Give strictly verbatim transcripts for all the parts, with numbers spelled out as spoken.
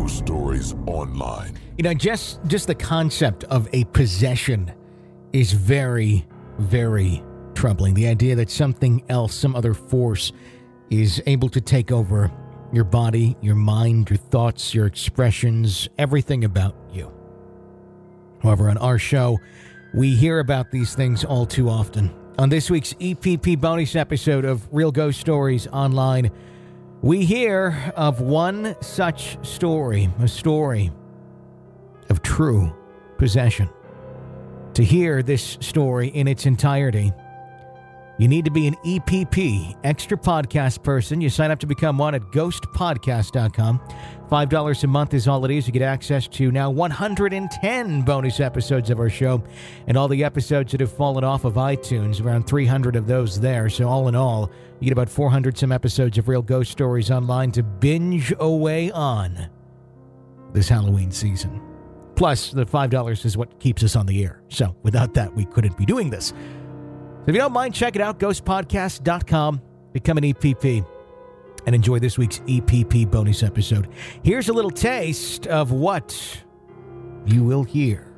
Ghost Stories Online. You know, just just the concept of a possession is very, very troubling. The idea that something else, some other force, is able to take over your body, your mind, your thoughts, your expressions, everything about you. However, on our show, we hear about these things all too often. On this week's E P P bonus episode of Real Ghost Stories Online, we hear of one such story, a story of true possession. To hear this story in its entirety, you need to be an E P P, extra podcast person. You sign up to become one at ghost podcast dot com. five dollars a month is all it is. You get access to now one hundred ten bonus episodes of our show and all the episodes that have fallen off of iTunes, around three hundred of those there. So all in all, you get about four hundred some episodes of Real Ghost Stories Online to binge away on this Halloween season. Plus, the five dollars is what keeps us on the air. So without that, we couldn't be doing this. So if you don't mind, check it out, ghost podcast dot com. Become an E P P and enjoy this week's E P P bonus episode. Here's a little taste of what you will hear.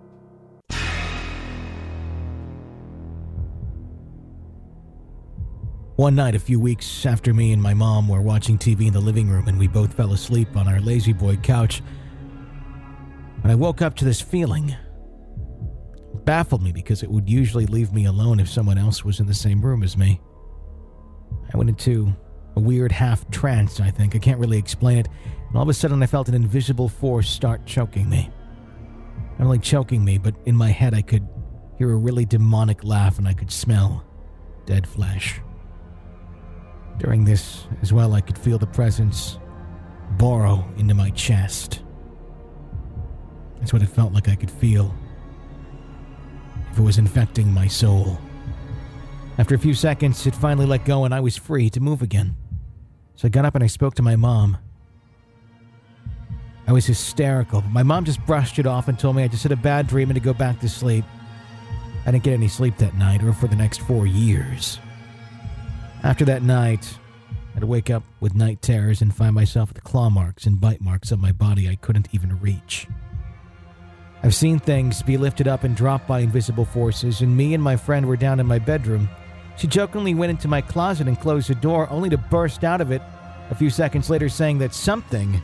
One night, a few weeks after me and my mom were watching T V in the living room and we both fell asleep on our lazy boy couch, and I woke up to this feeling. It baffled me because it would usually leave me alone if someone else was in the same room as me. I went into a weird half trance, I think. I can't really explain it. And all of a sudden I felt an invisible force start choking me. Not only choking me, but in my head I could hear a really demonic laugh and I could smell dead flesh. During this as well, I could feel the presence burrow into my chest. That's what it felt like I could feel if it was infecting my soul. After a few seconds, it finally let go and I was free to move again. So I got up and I spoke to my mom. I was hysterical. My mom just brushed it off and told me I just had a bad dream and to go back to sleep. I didn't get any sleep that night or for the next four years. After that night, I'd wake up with night terrors and find myself with claw marks and bite marks on my body I couldn't even reach. I've seen things be lifted up and dropped by invisible forces, and me and my friend were down in my bedroom. She jokingly went into my closet and closed the door, only to burst out of it a few seconds later saying that something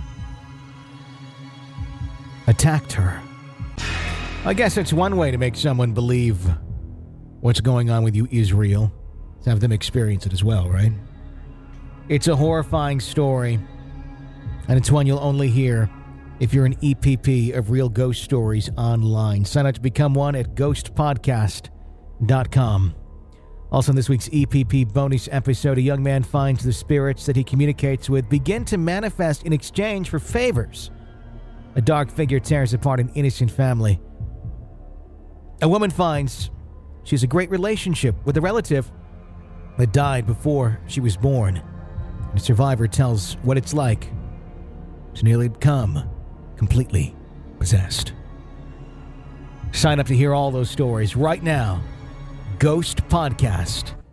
attacked her. I guess that's one way to make someone believe what's going on with you is real. To have them experience it as well, right? It's a horrifying story, and it's one you'll only hear if you're an E P P of Real Ghost Stories Online. Sign up to become one at ghost podcast dot com. Also in this week's E P P bonus episode, a young man finds the spirits that he communicates with begin to manifest in exchange for favors. A dark figure tears apart an innocent family. A woman finds she has a great relationship with a relative that died before she was born. And a survivor tells what it's like to nearly become completely possessed. Sign up to hear all those stories right now. ghost podcast